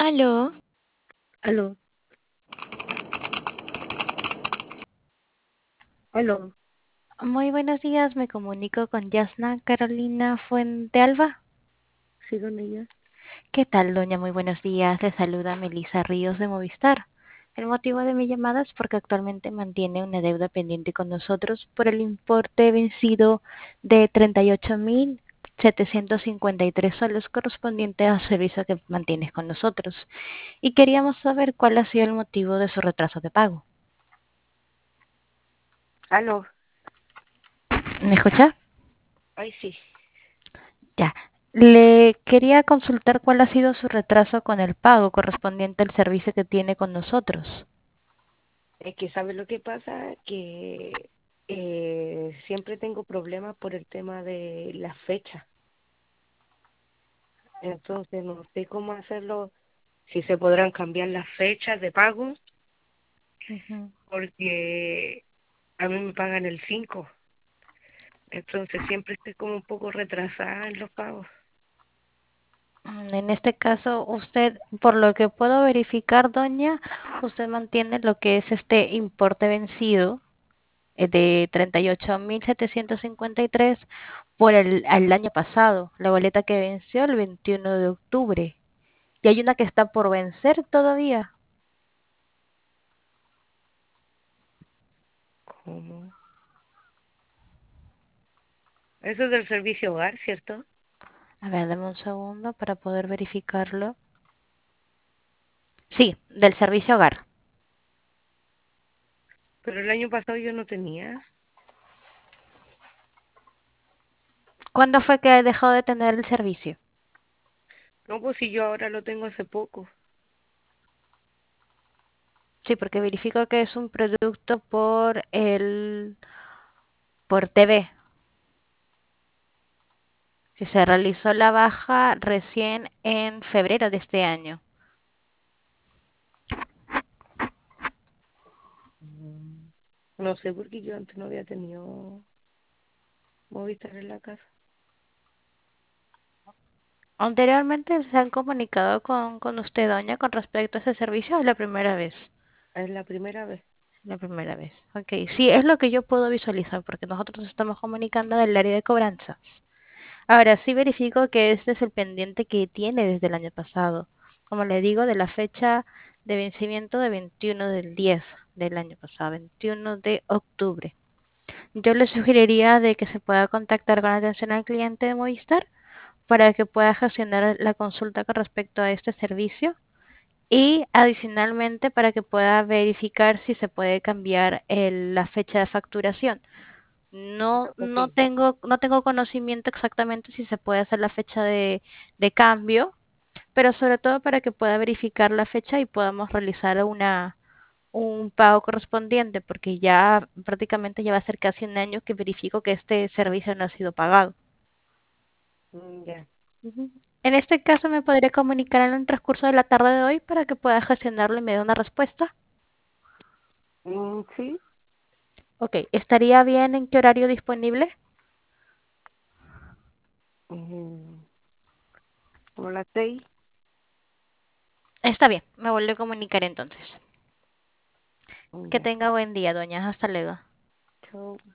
Aló, Aló, aló, muy buenos días, me comunico con Yasna Carolina Fuente Alba. sí, con ella. ¿Qué tal, doña? Muy buenos días, le saluda Melissa Ríos de Movistar. El motivo de mi llamada es porque actualmente mantiene una deuda pendiente con nosotros por el importe vencido de 38.753 soles correspondiente al servicio que mantienes con nosotros. Y queríamos saber cuál ha sido el motivo de su retraso de pago. Aló, ¿Me escucha? ay, sí. Ya. Le quería consultar cuál ha sido su retraso con el pago correspondiente al servicio que tiene con nosotros. Es que ¿sabe lo que pasa? Que siempre tengo problemas por el tema de las fechas. Entonces no sé cómo hacerlo, si se podrán cambiar las fechas de pago, Ujú. porque a mí me pagan el 5. Entonces siempre estoy como un poco retrasada en los pagos. En este caso, usted, por lo que puedo verificar, doña, usted mantiene lo que es este importe vencido de 38.753 por el año pasado, la boleta que venció el 21 de octubre. Y hay una que está por vencer todavía. ¿Cómo? Eso es del servicio hogar, ¿cierto? A ver, dame un segundo para poder verificarlo. Sí, del servicio hogar. Pero el año pasado yo no tenía. ¿Cuándo fue que dejó de tener el servicio? No, pues si yo ahora lo tengo hace poco. Sí, porque verifico que es un producto por TV, que se realizó la baja recién en febrero de este año. Mm. No sé por qué yo antes no había tenido Movistar en la casa. Anteriormente se han comunicado con usted, doña, con respecto a ese servicio, ¿o es la primera vez? Es la primera vez. La primera vez. Ok, sí, es lo que yo puedo visualizar, porque nosotros nos estamos comunicando del área de cobranza. Ahora sí verifico que este es el pendiente que tiene desde el año pasado. Como le digo, de la fecha de vencimiento de 21 del 10 del año pasado, 21 de octubre. Yo le sugeriría de que se pueda contactar con atención al cliente de Movistar para que pueda gestionar la consulta con respecto a este servicio y adicionalmente para que pueda verificar si se puede cambiar la fecha de facturación. No, Ok. no tengo conocimiento exactamente si se puede hacer la fecha de cambio, pero sobre todo para que pueda verificar la fecha y podamos realizar un pago correspondiente, porque ya prácticamente ya va a ser casi un año que verifico que este servicio no ha sido pagado. Ya. Ujú. En este caso me podría comunicar en el transcurso de la tarde de hoy para que pueda gestionarlo y me dé una respuesta. Sí. Ok, ¿estaría bien en qué horario disponible? Mm, Como las 6. Está bien, me vuelvo a comunicar entonces. Que Ya. tenga buen día, doña. Hasta luego. Chao.